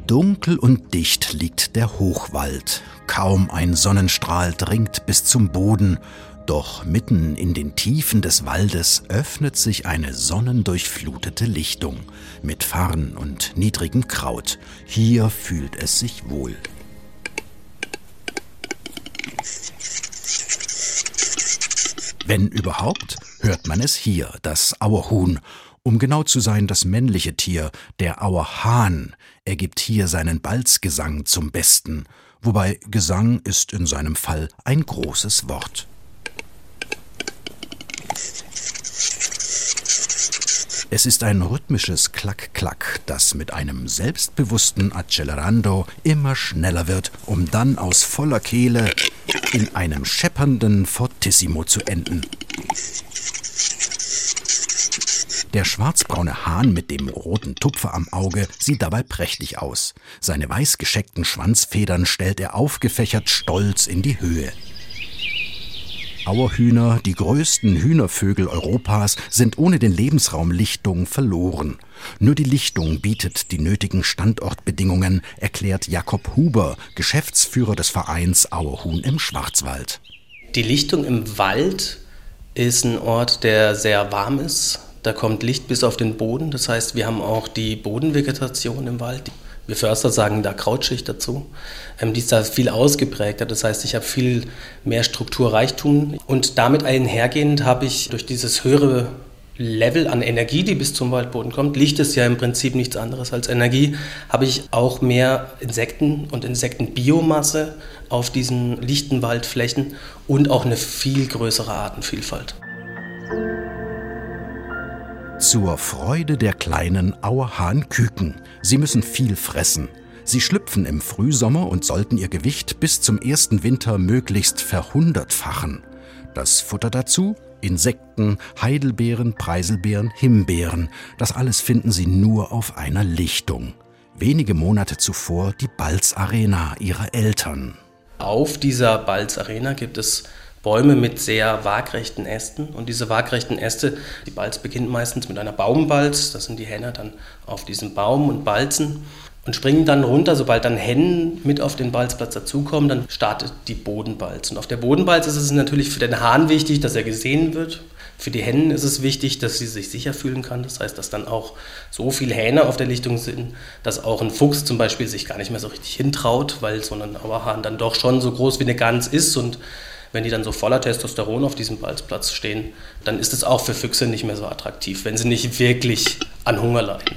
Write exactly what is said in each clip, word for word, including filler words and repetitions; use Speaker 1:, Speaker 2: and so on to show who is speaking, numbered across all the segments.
Speaker 1: Dunkel und dicht liegt der Hochwald. Kaum ein Sonnenstrahl dringt bis zum Boden. Doch mitten in den Tiefen des Waldes öffnet sich eine sonnendurchflutete Lichtung mit Farn und niedrigem Kraut. Hier fühlt es sich wohl. Wenn überhaupt, hört man es hier, das Auerhuhn. Um genau zu sein, das männliche Tier, der Auerhahn. Er gibt hier seinen Balzgesang zum Besten. Wobei Gesang ist in seinem Fall ein großes Wort. Es ist ein rhythmisches Klack-Klack, das mit einem selbstbewussten Accelerando immer schneller wird, um dann aus voller Kehle in einem scheppernden Fortissimo zu enden. Der schwarzbraune Hahn mit dem roten Tupfer am Auge sieht dabei prächtig aus. Seine weiß gescheckten Schwanzfedern stellt er aufgefächert stolz in die Höhe. Auerhühner, die größten Hühnervögel Europas, sind ohne den Lebensraum Lichtung verloren. Nur die Lichtung bietet die nötigen Standortbedingungen, erklärt Jakob Huber, Geschäftsführer des Vereins Auerhuhn im Schwarzwald.
Speaker 2: Die Lichtung im Wald ist ein Ort, der sehr warm ist. Da kommt Licht bis auf den Boden. Das heißt, wir haben auch die Bodenvegetation im Wald. Wir Förster sagen da Krautschicht dazu. Ähm, die ist da viel ausgeprägter. Das heißt, ich habe viel mehr Strukturreichtum. Und damit einhergehend habe ich durch dieses höhere Level an Energie, die bis zum Waldboden kommt, Licht ist ja im Prinzip nichts anderes als Energie, habe ich auch mehr Insekten und Insektenbiomasse auf diesen lichten Waldflächen und auch eine viel größere Artenvielfalt.
Speaker 1: Zur Freude der kleinen Auerhahnküken. Sie müssen viel fressen. Sie schlüpfen im Frühsommer und sollten ihr Gewicht bis zum ersten Winter möglichst verhundertfachen. Das Futter dazu? Insekten, Heidelbeeren, Preiselbeeren, Himbeeren. Das alles finden sie nur auf einer Lichtung. Wenige Monate zuvor die Balzarena ihrer Eltern.
Speaker 2: Auf dieser Balzarena gibt es Bäume mit sehr waagrechten Ästen und diese waagrechten Äste, die Balz beginnt meistens mit einer Baumbalz, das sind die Hähner dann auf diesem Baum und balzen und springen dann runter, sobald dann Hennen mit auf den Balzplatz dazukommen, dann startet die Bodenbalz. Und auf der Bodenbalz ist es natürlich für den Hahn wichtig, dass er gesehen wird. Für die Hennen ist es wichtig, dass sie sich sicher fühlen kann. Das heißt, dass dann auch so viele Hähne auf der Lichtung sind, dass auch ein Fuchs zum Beispiel sich gar nicht mehr so richtig hintraut, weil so ein Auerhahn dann doch schon so groß wie eine Gans ist und wenn die dann so voller Testosteron auf diesem Balzplatz stehen, dann ist es auch für Füchse nicht mehr so attraktiv, wenn sie nicht wirklich an Hunger leiden.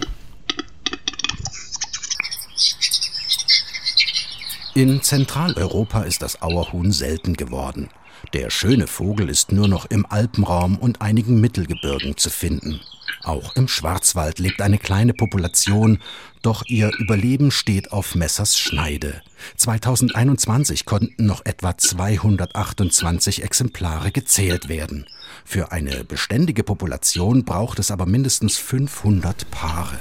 Speaker 1: In Zentraleuropa ist das Auerhuhn selten geworden. Der schöne Vogel ist nur noch im Alpenraum und einigen Mittelgebirgen zu finden. Auch im Schwarzwald lebt eine kleine Population, doch ihr Überleben steht auf Messers Schneide. zweitausendeinundzwanzig konnten noch etwa zweihundertachtundzwanzig Exemplare gezählt werden. Für eine beständige Population braucht es aber mindestens fünfhundert Paare.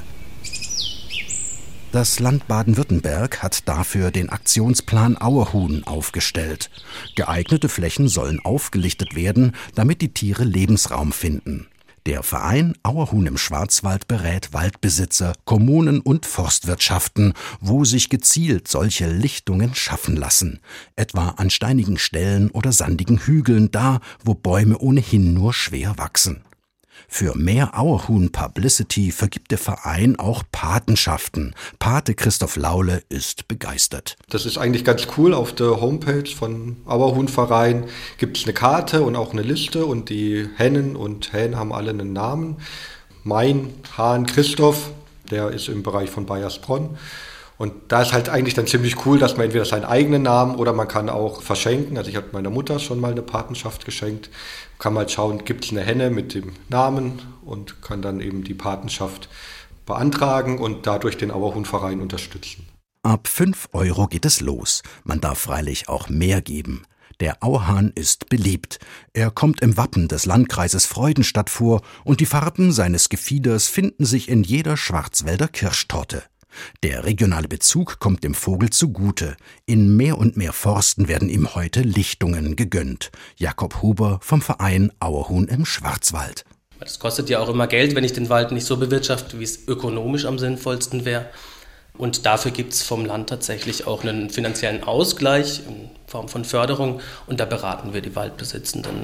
Speaker 1: Das Land Baden-Württemberg hat dafür den Aktionsplan Auerhuhn aufgestellt. Geeignete Flächen sollen aufgelichtet werden, damit die Tiere Lebensraum finden. Der Verein Auerhuhn im Schwarzwald berät Waldbesitzer, Kommunen und Forstwirtschaften, wo sich gezielt solche Lichtungen schaffen lassen. Etwa an steinigen Stellen oder sandigen Hügeln, da, wo Bäume ohnehin nur schwer wachsen. Für mehr Auerhuhn-Publicity vergibt der Verein auch Patenschaften. Pate Christoph Laule ist begeistert.
Speaker 3: Das ist eigentlich ganz cool. Auf der Homepage von Auerhuhn-Verein gibt es eine Karte und auch eine Liste und die Hennen und Hähne haben alle einen Namen. Mein Hahn Christoph, der ist im Bereich von Bayersbronn. Und da ist halt eigentlich dann ziemlich cool, dass man entweder seinen eigenen Namen oder man kann auch verschenken. Also ich habe meiner Mutter schon mal eine Patenschaft geschenkt. Kann mal schauen, gibt es eine Henne mit dem Namen und kann dann eben die Patenschaft beantragen und dadurch den Auerhuhn-Verein unterstützen.
Speaker 1: Ab fünf Euro geht es los. Man darf freilich auch mehr geben. Der Auerhahn ist beliebt. Er kommt im Wappen des Landkreises Freudenstadt vor und die Farben seines Gefieders finden sich in jeder Schwarzwälder Kirschtorte. Der regionale Bezug kommt dem Vogel zugute. In mehr und mehr Forsten werden ihm heute Lichtungen gegönnt. Jakob Huber vom Verein Auerhuhn im Schwarzwald.
Speaker 2: Das kostet ja auch immer Geld, wenn ich den Wald nicht so bewirtschafte, wie es ökonomisch am sinnvollsten wäre. Und dafür gibt es vom Land tatsächlich auch einen finanziellen Ausgleich in Form von Förderung. Und da beraten wir die Waldbesitzenden.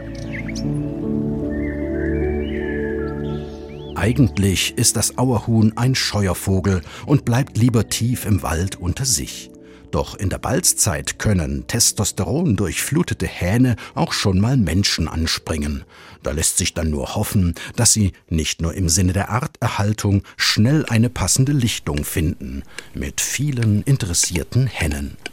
Speaker 1: Eigentlich ist das Auerhuhn ein Scheuervogel und bleibt lieber tief im Wald unter sich. Doch in der Balzzeit können Testosteron durchflutete Hähne auch schon mal Menschen anspringen. Da lässt sich dann nur hoffen, dass sie nicht nur im Sinne der Arterhaltung schnell eine passende Lichtung finden, mit vielen interessierten Hennen.